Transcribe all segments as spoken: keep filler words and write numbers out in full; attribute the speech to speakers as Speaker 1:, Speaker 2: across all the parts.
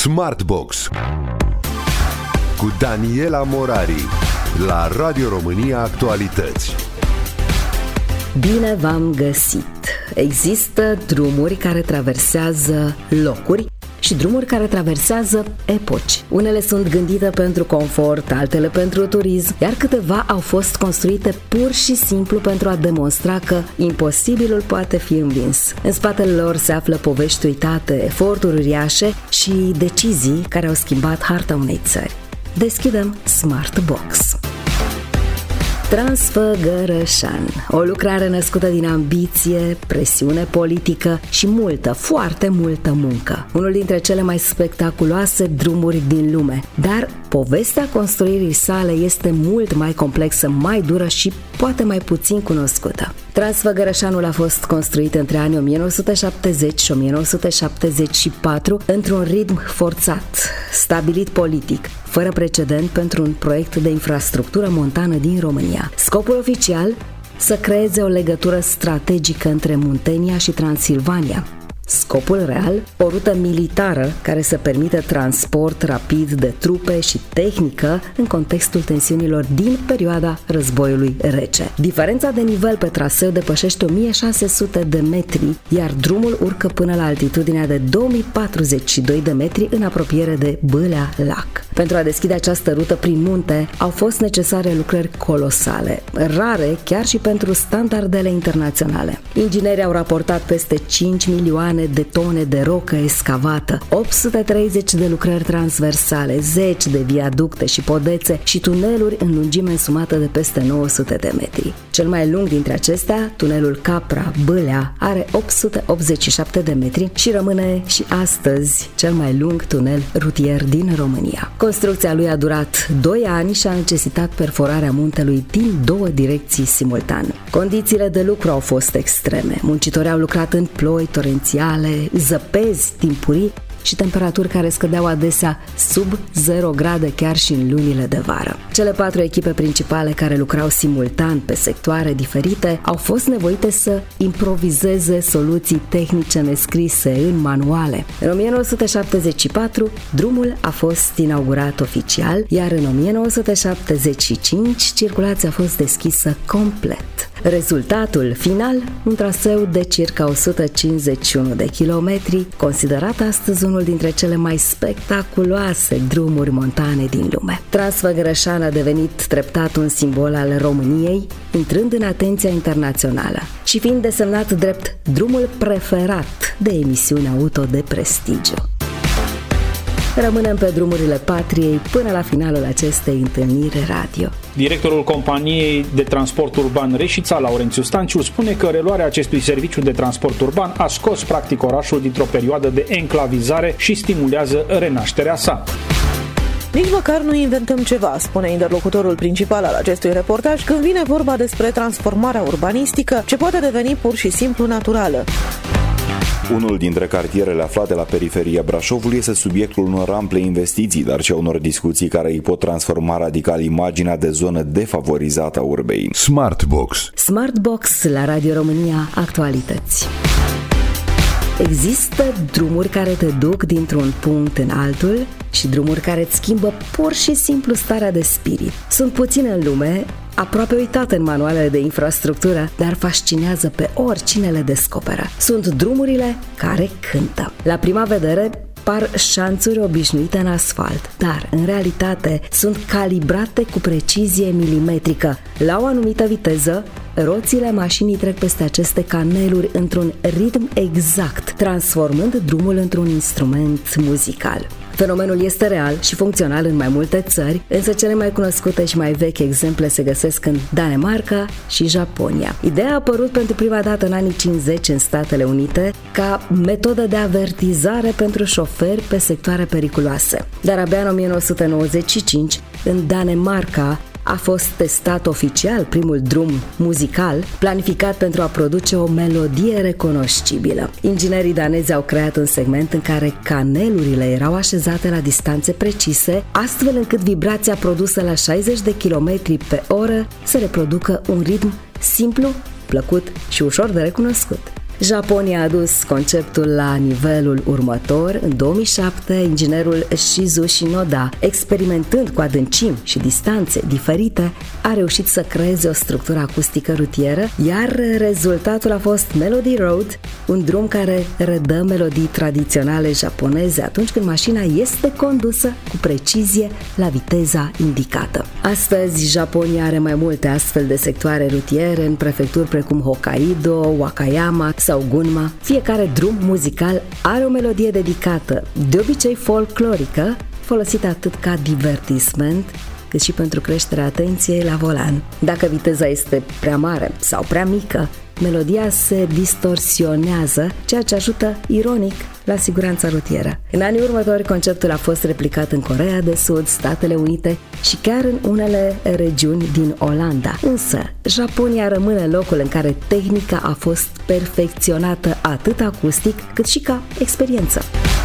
Speaker 1: Smartbox cu Daniela Morari la Radio România Actualități.
Speaker 2: Bine v-am găsit! Există drumuri care traversează locuri și drumuri care traversează epoci. Unele sunt gândite pentru confort, altele pentru turism, iar câteva au fost construite pur și simplu pentru a demonstra că imposibilul poate fi învins. În spatele lor se află povești uitate, eforturi uriașe și decizii care au schimbat harta unei țări. Deschidem Smartbox. Transfăgărășan, o lucrare născută din ambiție, presiune politică și multă, foarte multă muncă. Unul dintre cele mai spectaculoase drumuri din lume, dar povestea construirii sale este mult mai complexă, mai dură și poate mai puțin cunoscută. Transfăgărășanul a fost construit între anii o mie nouă sute șaptezeci și o mie nouă sute șaptezeci și patru într-un ritm forțat, stabilit politic, fără precedent pentru un proiect de infrastructură montană din România. Scopul oficial? Să creeze o legătură strategică între Muntenia și Transilvania. Scopul real? O rută militară care să permită transport rapid de trupe și tehnică în contextul tensiunilor din perioada războiului rece. Diferența de nivel pe traseu depășește o mie șase sute de metri, iar drumul urcă până la altitudinea de două mii patruzeci și doi de metri în apropiere de Bâlea Lac. Pentru a deschide această rută prin munte au fost necesare lucrări colosale, rare chiar și pentru standardele internaționale. Inginerii au raportat peste cinci milioane de tone de rocă escavată, opt sute treizeci de lucrări transversale, zeci de viaducte și podețe și tuneluri în lungime însumată de peste nouă sute de metri. Cel mai lung dintre acestea, tunelul Capra-Bâlea, are opt sute optzeci și șapte de metri și rămâne și astăzi cel mai lung tunel rutier din România. Construcția lui a durat doi ani și a necesitat perforarea muntelui din două direcții simultan. Condițiile de lucru au fost extreme. Muncitorii au lucrat în ploi torențiale, zăpezi timpurii și temperaturi care scădeau adesea sub zero grade chiar și în lunile de vară. Cele patru echipe principale care lucrau simultan pe sectoare diferite au fost nevoite să improvizeze soluții tehnice nescrise în manuale. În o mie nouă sute șaptezeci și patru, drumul a fost inaugurat oficial, iar în o mie nouă sute șaptezeci și cinci, circulația a fost deschisă complet. Rezultatul final, un traseu de circa o sută cincizeci și unu de kilometri, considerat astăzi unul dintre cele mai spectaculoase drumuri montane din lume. Transfăgărășan a devenit treptat un simbol al României, intrând în atenția internațională și fiind desemnat drept drumul preferat de emisiuni auto de prestigiu. Rămânem pe drumurile patriei până la finalul acestei întâlniri radio.
Speaker 3: Directorul companiei de transport urban Reșița, Laurențiu Stanciu, spune că reluarea acestui serviciu de transport urban a scos practic orașul dintr-o perioadă de enclavizare și stimulează renașterea sa.
Speaker 4: Nici măcar nu inventăm ceva, spune interlocutorul principal al acestui reportaj, când vine vorba despre transformarea urbanistică, ce poate deveni pur și simplu naturală.
Speaker 5: Unul dintre cartierele aflate la periferia Brașovului este subiectul unor ample investiții, dar și a unor discuții care îi pot transforma radical imaginea de zonă defavorizată a urbei.
Speaker 1: Smartbox.
Speaker 2: Smartbox la Radio România Actualități. Există drumuri care te duc dintr-un punct în altul și drumuri care îți schimbă pur și simplu starea de spirit. Sunt puține în lume, aproape uitate în manualele de infrastructură, dar fascinează pe oricine le descoperă. Sunt drumurile care cântă. La prima vedere, par șanțuri obișnuite în asfalt, dar în realitate sunt calibrate cu precizie milimetrică. La o anumită viteză, roțile mașinii trec peste aceste caneluri într-un ritm exact, transformând drumul într-un instrument muzical. Fenomenul este real și funcțional în mai multe țări, însă cele mai cunoscute și mai vechi exemple se găsesc în Danemarca și Japonia. Ideea a apărut pentru prima dată în anii cincizeci în Statele Unite ca metodă de avertizare pentru șoferi pe sectoare periculoase. Dar abia în o mie nouă sute nouăzeci și cinci, în Danemarca, a fost testat oficial primul drum muzical planificat pentru a produce o melodie recunoscibilă. Inginerii danezi au creat un segment în care canelurile erau așezate la distanțe precise, astfel încât vibrația produsă la șaizeci de kilometri pe oră să reproducă un ritm simplu, plăcut și ușor de recunoscut. Japonia a adus conceptul la nivelul următor. În două mii șapte, inginerul Shizushi Noda, experimentând cu adâncimi și distanțe diferite, a reușit să creeze o structură acustică rutieră, iar rezultatul a fost Melody Road, un drum care redă melodii tradiționale japoneze atunci când mașina este condusă cu precizie la viteza indicată. Astăzi, Japonia are mai multe astfel de sectoare rutiere în prefecturi precum Hokkaido, Wakayama sau Gunma. Fiecare drum muzical are o melodie dedicată, de obicei folclorică, folosită atât ca divertisment, cât și pentru creșterea atenției la volan. Dacă viteza este prea mare sau prea mică, melodia se distorsionează, ceea ce ajută, ironic, la siguranța rutieră. În anii următori, conceptul a fost replicat în Coreea de Sud, Statele Unite și chiar în unele regiuni din Olanda. Însă, Japonia rămâne locul în care tehnica a fost perfecționată atât acustic cât și ca experiență.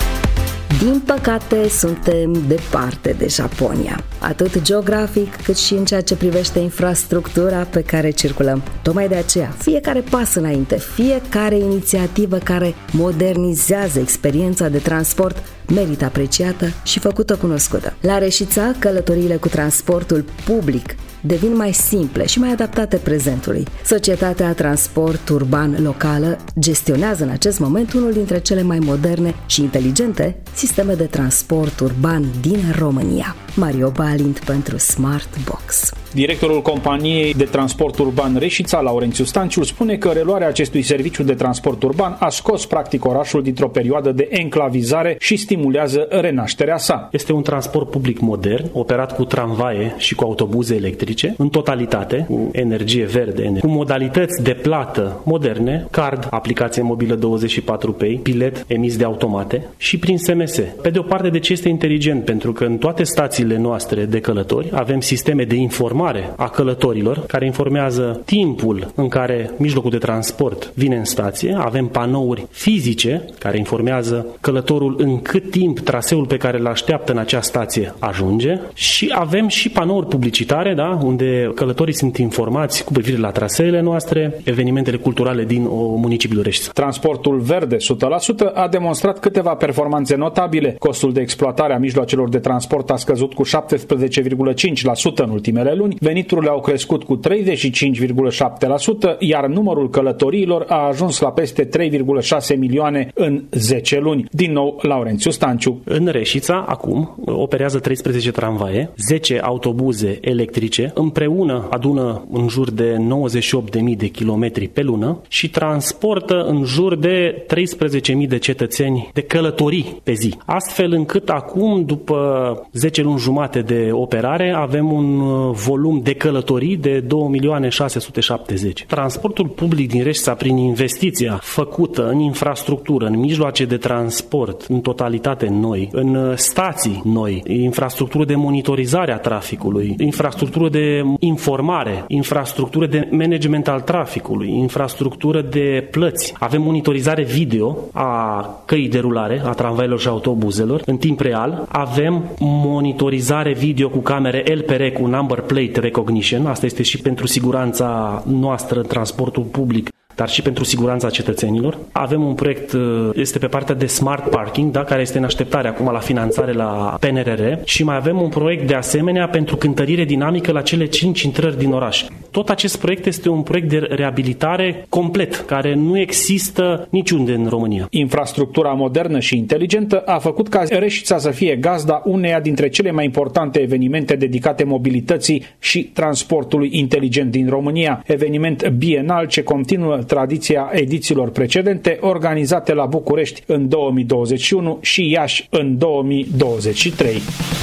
Speaker 2: Din păcate, suntem departe de Japonia, atât geografic cât și în ceea ce privește infrastructura pe care circulăm. Tocmai de aceea, fiecare pas înainte, fiecare inițiativă care modernizează experiența de transport merită apreciată și făcută cunoscută. La Reșița, călătoriile cu transportul public devin mai simple și mai adaptate prezentului. Societatea Transport Urban Locală gestionează în acest moment unul dintre cele mai moderne și inteligente sisteme de transport urban din România. Mario Balint pentru Smart Box.
Speaker 3: Directorul companiei de transport urban Reșița, Laurențiu Stanciu, spune că reluarea acestui serviciu de transport urban a scos practic orașul dintr-o perioadă de enclavizare și stimulează renașterea sa.
Speaker 6: Este un transport public modern, operat cu tramvaie și cu autobuze electrice, în totalitate, cu energie verde, cu modalități de plată moderne, card, aplicație mobilă douăzeci și patru Pay, bilet emis de automate și prin S M S. Pe de o parte, de ce este inteligent? Pentru că în toate stațiile noastre de călători avem sisteme de informare a călătorilor care informează timpul în care mijlocul de transport vine în stație, avem panouri fizice care informează călătorul în cât timp traseul pe care îl așteaptă în acea stație ajunge și avem și panouri publicitare, da, unde călătorii sunt informați cu privire la traseele noastre, evenimentele culturale din o municipiul Reșița.
Speaker 3: Transportul verde o sută la sută a demonstrat câteva performanțe notabile. Costul de exploatare a mijloacelor de transport a scăzut cu șaptesprezece virgulă cinci la sută în ultimele luni, veniturile au crescut cu treizeci și cinci virgulă șapte la sută, iar numărul călătoriilor a ajuns la peste trei virgulă șase milioane în zece luni. Din nou, Laurențiu Stanciu.
Speaker 6: În Reșița, acum, operează treisprezece tramvaie, zece autobuze electrice, împreună adună în jur de nouăzeci și opt de mii de kilometri pe lună și transportă în jur de treisprezece mii de cetățeni de călătorii pe zi. Astfel încât acum, după zece luni jumate de operare, avem un volum de călătorii de două milioane șase sute șaptezeci. Transportul public din Reșița, prin investiția făcută în infrastructură, în mijloace de transport, în totalitate noi, în stații noi, infrastructură de monitorizare a traficului, infrastructură de informare, infrastructură de management al traficului, infrastructură de plăți. Avem monitorizare video a căii de rulare, a tramvailor și autobuzelor, în timp real. Avem monitorizare video cu camere L P R, cu number plate recognition. Asta este și pentru siguranța noastră în transportul public, dar și pentru siguranța cetățenilor. Avem un proiect, este pe partea de smart parking, da, care este în așteptare acum la finanțare la P N R R, și mai avem un proiect de asemenea pentru cântărire dinamică la cele cinci intrări din oraș. Tot acest proiect este un proiect de reabilitare complet, care nu există niciunde în România.
Speaker 3: Infrastructura modernă și inteligentă a făcut ca Reșița să fie gazda uneia dintre cele mai importante evenimente dedicate mobilității și transportului inteligent din România, eveniment bienal ce continuă tradiția edițiilor precedente, organizate la București în două mii douăzeci și unu și Iași în două mii douăzeci și trei.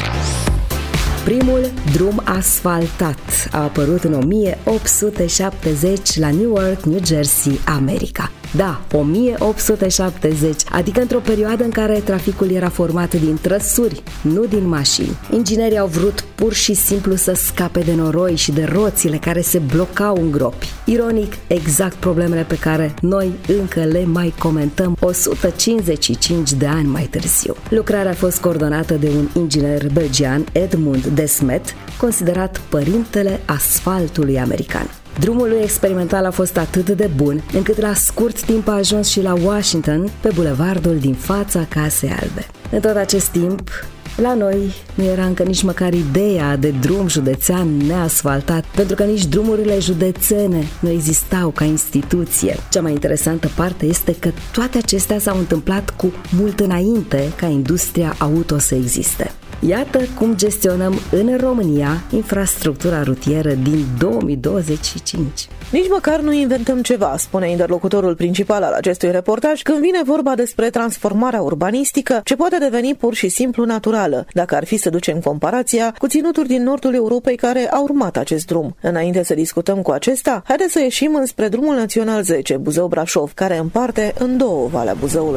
Speaker 2: Primul drum asfaltat a apărut în o mie opt sute șaptezeci la Newark, New Jersey, America. Da, o mie opt sute șaptezeci, adică într-o perioadă în care traficul era format din trăsuri, nu din mașini. Inginerii au vrut pur și simplu să scape de noroi și de roțile care se blocau în gropi. Ironic, exact problemele pe care noi încă le mai comentăm o sută cincizeci și cinci de ani mai târziu. Lucrarea a fost coordonată de un inginer belgian, Edmund Desmet, considerat părintele asfaltului american. Drumul lui experimental a fost atât de bun, încât la scurt timp a ajuns și la Washington, pe bulevardul din fața Casei Albe. În tot acest timp, la noi nu era încă nici măcar ideea de drum județean neasfaltat, pentru că nici drumurile județene nu existau ca instituție. Cea mai interesantă parte este că toate acestea s-au întâmplat cu mult înainte ca industria auto să existe. Iată cum gestionăm în România infrastructura rutieră din două mii douăzeci și cinci.
Speaker 4: Nici măcar nu inventăm ceva, spune interlocutorul principal al acestui reportaj, când vine vorba despre transformarea urbanistică, ce poate deveni pur și simplu naturală, dacă ar fi să ducem comparația cu ținuturi din nordul Europei care au urmat acest drum. Înainte să discutăm cu acesta, haideți să ieșim înspre drumul național zece, Buzău-Brașov, care împarte în două Valea Buzăului.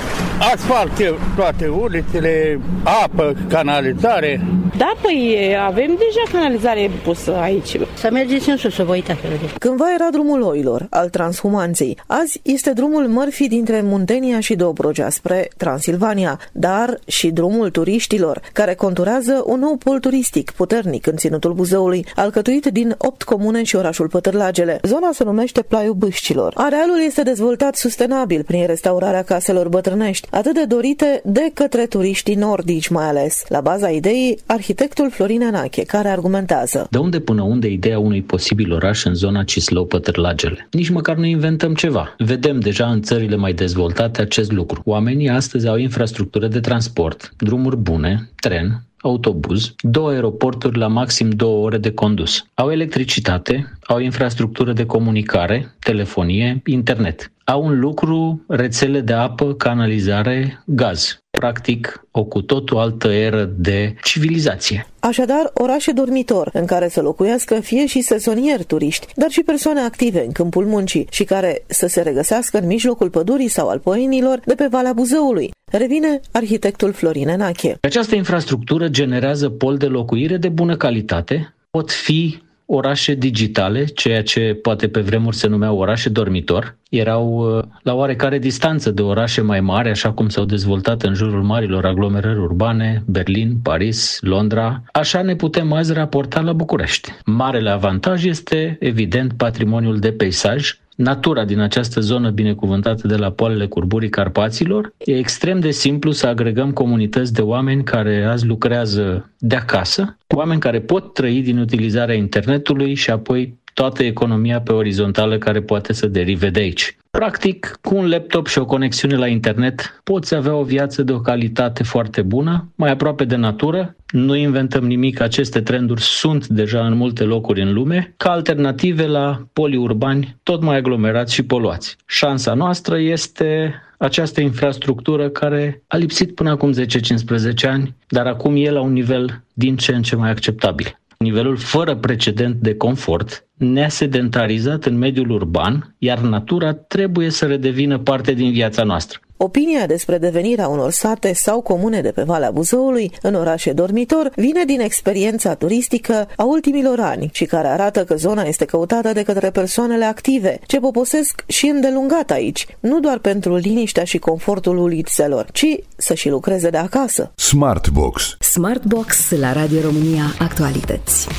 Speaker 7: Asfalt toate ulițele, apă, canalizare.
Speaker 8: Da, păi avem deja canalizare pusă aici. Să mergeți în sus, să vă uitați.
Speaker 4: Cândva era drumul oilor, al transhumanței. Azi este drumul mărfii dintre Muntenia și Dobrogea spre Transilvania, dar și drumul turiștilor, care conturează un nou pol turistic puternic în ținutul Buzăului, alcătuit din opt comune și orașul Pătârlagele. Zona se numește Plaiul Bâșcilor. Arealul este dezvoltat sustenabil prin restaurarea caselor bătrânești, atât de dorite de către turiștii nordici mai ales. La baza ideii, arhitectul Florin Enache, care argumentează.
Speaker 9: De unde până unde ideea unui posibil oraș în zona Cislău-Pătârlagele? Nici măcar nu inventăm ceva. Vedem deja în țările mai dezvoltate acest lucru. Oamenii astăzi au infrastructură de transport, drumuri bune, tren, autobuz, două aeroporturi la maxim două ore de condus. Au electricitate, au infrastructură de comunicare, telefonie, internet. Au un lucru, rețele de apă, canalizare, gaz. Practic, o cu totul altă eră de civilizație.
Speaker 4: Așadar, orașe dormitor, în care să locuiască fie și sezonieri turiști, dar și persoane active în câmpul muncii și care să se regăsească în mijlocul pădurii sau al poienilor de pe Valea Buzăului. Revine arhitectul Florin Enache.
Speaker 9: Această infrastructură generează pol de locuire de bună calitate, pot fi orașe digitale, ceea ce poate pe vremuri se numeau orașe dormitor. Erau la oarecare distanță de orașe mai mari, așa cum s-au dezvoltat în jurul marilor aglomerări urbane, Berlin, Paris, Londra. Așa ne putem azi raporta la București. Marele avantaj este, evident, patrimoniul de peisaj. Natura din această zonă binecuvântată de la poalele curburii Carpaților. E extrem de simplu să agregăm comunități de oameni care azi lucrează de acasă, oameni care pot trăi din utilizarea internetului și apoi toată economia pe orizontală care poate să derive de aici. Practic, cu un laptop și o conexiune la internet, poți avea o viață de o calitate foarte bună, mai aproape de natură. Nu inventăm nimic, aceste trenduri sunt deja în multe locuri în lume, ca alternative la polii urbani tot mai aglomerați și poluați. Șansa noastră este această infrastructură care a lipsit până acum zece cincisprezece ani, dar acum e la un nivel din ce în ce mai acceptabil. Nivelul fără precedent de confort ne-a sedentarizat în mediul urban, iar natura trebuie să redevină parte din viața noastră.
Speaker 4: Opinia despre devenirea unor sate sau comune de pe Valea Buzăului în orașe dormitor vine din experiența turistică a ultimilor ani și care arată că zona este căutată de către persoanele active, ce poposesc și îndelungat aici, nu doar pentru liniștea și confortul ulițelor, ci să și lucreze de acasă.
Speaker 1: Smartbox.
Speaker 2: Smartbox la Radio România Actualități.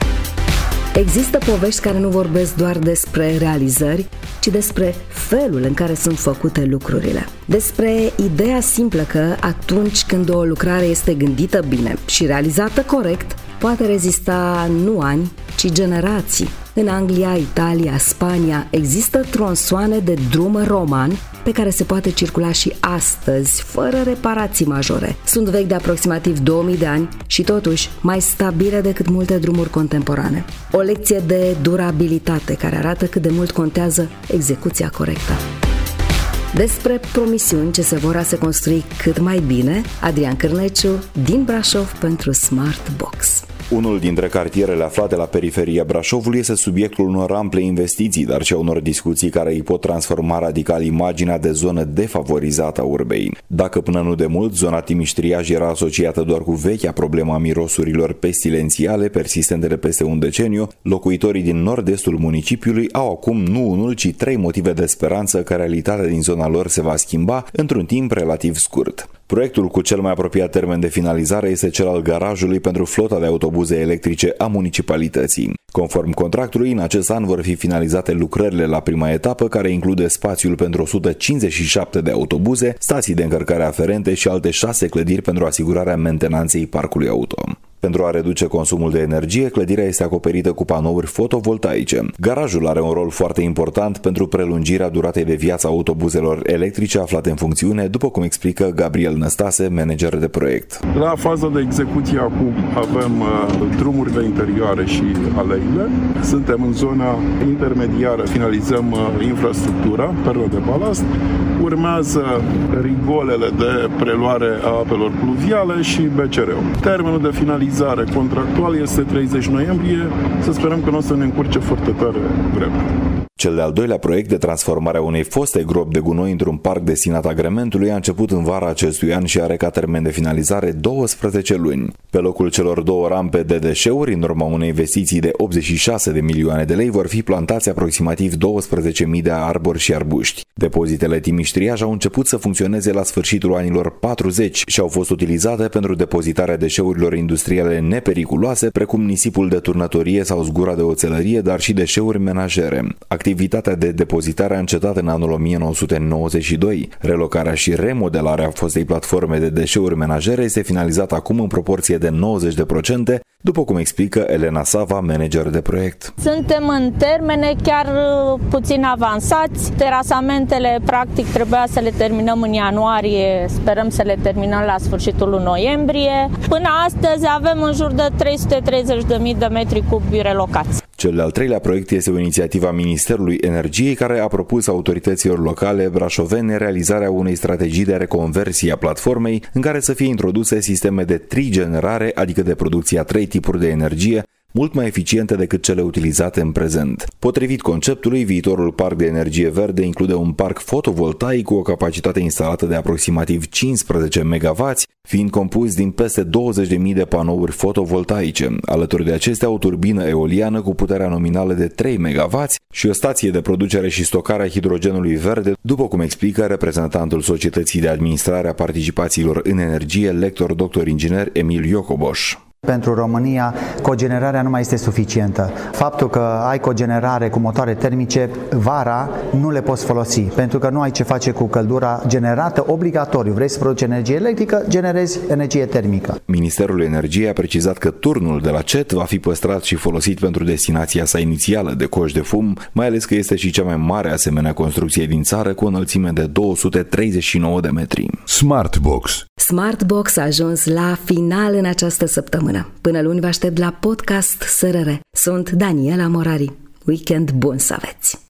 Speaker 2: Există povești care nu vorbesc doar despre realizări, ci despre felul în care sunt făcute lucrurile. Despre ideea simplă că atunci când o lucrare este gândită bine și realizată corect, poate rezista nu ani, ci generații. În Anglia, Italia, Spania există tronsoane de drum roman pe care se poate circula și astăzi, fără reparații majore. Sunt vechi de aproximativ două mii de ani și totuși mai stabile decât multe drumuri contemporane. O lecție de durabilitate care arată cât de mult contează execuția corectă. Despre promisiuni ce se vor a se construi cât mai bine, Adrian Cârneciu din Brașov pentru Smartbox.
Speaker 5: Unul dintre cartierele aflate la periferia Brașovului este subiectul unor ample investiții, dar și a unor discuții care îi pot transforma radical imaginea de zonă defavorizată a urbei. Dacă până nu de mult zona Timiș-Triaj era asociată doar cu vechea problema mirosurilor pestilențiale persistente de peste un deceniu, locuitorii din nord-estul municipiului au acum nu unul, ci trei motive de speranță că realitatea din zona lor se va schimba într-un timp relativ scurt. Proiectul cu cel mai apropiat termen de finalizare este cel al garajului pentru flota de autobuze electrice a municipalității. Conform contractului, în acest an vor fi finalizate lucrările la prima etapă, care include spațiul pentru o sută cincizeci și șapte de autobuze, stații de încărcare aferente și alte șase clădiri pentru asigurarea mentenanței parcului auto. Pentru a reduce consumul de energie, clădirea este acoperită cu panouri fotovoltaice. Garajul are un rol foarte important pentru prelungirea duratei de viață a autobuzelor electrice aflate în funcțiune, după cum explică Gabriel Năstase, manager de proiect.
Speaker 10: La faza de execuție acum avem uh, drumurile interioare și aleile. Suntem în zona intermediară, finalizăm uh, infrastructura, perla de balast. Urmează rigolele de preluare a apelor pluviale și B C R-ul. Termenul de finalizare contractual este treizeci noiembrie, să sperăm că nu o să ne încurce foarte tare vremea.
Speaker 5: Cel de-al doilea proiect de transformare a unei foste gropi de gunoi într-un parc destinat agrementului a început în vara acestui an și are ca termen de finalizare douăsprezece luni. Pe locul celor două rampe de deșeuri, în urma unei investiții de optzeci și șase de milioane de lei, vor fi plantați aproximativ douăsprezece mii de arbori și arbuști. Depozitele Timiștriaj au început să funcționeze la sfârșitul anilor patruzeci și au fost utilizate pentru depozitarea deșeurilor industriale nepericuloase, precum nisipul de turnătorie sau zgura de oțelărie, dar și deșeuri menajere. Activitatea de depozitare a încetat în anul o mie nouă sute nouăzeci și doi. Relocarea și remodelarea fostei platforme de deșeuri menajere este finalizată acum în proporție de nouăzeci la sută, după cum explică Elena Sava, manager de proiect.
Speaker 11: Suntem în termene chiar puțin avansați. Terasamentele, practic, trebuia să le terminăm în ianuarie, sperăm să le terminăm la sfârșitul lui noiembrie. Până astăzi avem în jur de trei sute treizeci de mii de metri cubi relocați.
Speaker 5: Cel de-al treilea proiect este o inițiativă a Ministerului Energiei, care a propus autorităților locale brașovene realizarea unei strategii de reconversie a platformei, în care să fie introduse sisteme de trigenerare, adică de producție a trei tipuri de energie, mult mai eficiente decât cele utilizate în prezent. Potrivit conceptului, viitorul parc de energie verde include un parc fotovoltaic cu o capacitate instalată de aproximativ cincisprezece megawați, fiind compus din peste douăzeci de mii de panouri fotovoltaice. Alături de acestea, o turbină eoliană cu puterea nominală de trei megawați și o stație de producere și stocare a hidrogenului verde, după cum explică reprezentantul Societății de Administrare a Participațiilor în Energie, lector doctor inginer Emil Iocoboș.
Speaker 12: Pentru România, cogenerarea nu mai este suficientă. Faptul că ai cogenerare cu motoare termice, vara nu le poți folosi, pentru că nu ai ce face cu căldura generată obligatoriu. Vrei să produci energie electrică, generezi energie termică.
Speaker 5: Ministerul Energiei a precizat că turnul de la C E T va fi păstrat și folosit pentru destinația sa inițială de coși de fum, mai ales că este și cea mai mare asemenea construcție din țară, cu o înălțime de două sute treizeci și nouă de metri.
Speaker 1: Smartbox.
Speaker 2: Smartbox a ajuns la final în această săptămână. Până luni vă aștept la podcast S R R. Sunt Daniela Morari. Weekend bun să aveți!